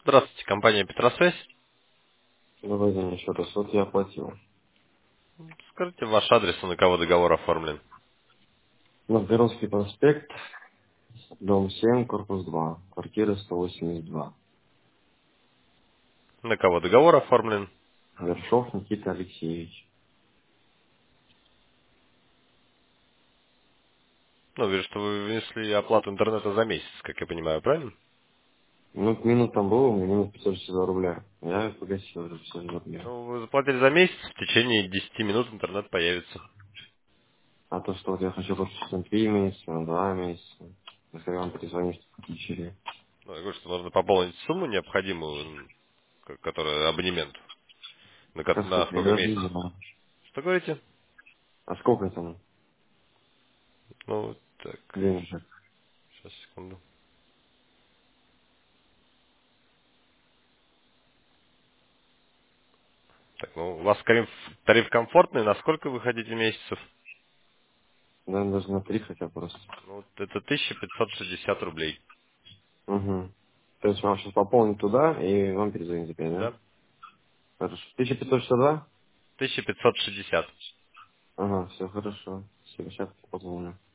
Здравствуйте, компания Петросвязь. Добрый день еще раз. Вот я оплатил. Скажите ваш адрес, на кого договор оформлен. Новгородский проспект, дом 7, корпус 2, квартира 182. На кого договор оформлен. Вершов Никита Алексеевич. Ну, вижу, что вы внесли оплату интернета за месяц, как я понимаю, правильно? Ну, минут там было, у меня минус 562 рубля. Я погасил уже 562 рубля. Ну, вы заплатили за месяц, в течение 10 минут интернет появится. А то, что вот я хочу подписать на 3 месяца, на 2 месяца. Если вам перезвонить, включили. Ну, я говорю, что нужно пополнить сумму необходимую, которая абонемент. А На сколько? Я сколько даже не месяцев? знаю. Что говорите? А сколько там Ну, так, денежек? сейчас, секунду. Так, ну, у вас тариф комфортный, на сколько вы хотите месяцев? Наверное, даже на 3 хотя просто. Ну, вот это 1560 рублей. Угу. То есть вам сейчас пополнить туда, и вам перезвонить опять, да? Да? Хорошо. 1562? 1560. Ага, все хорошо. Спасибо, сейчас пополню.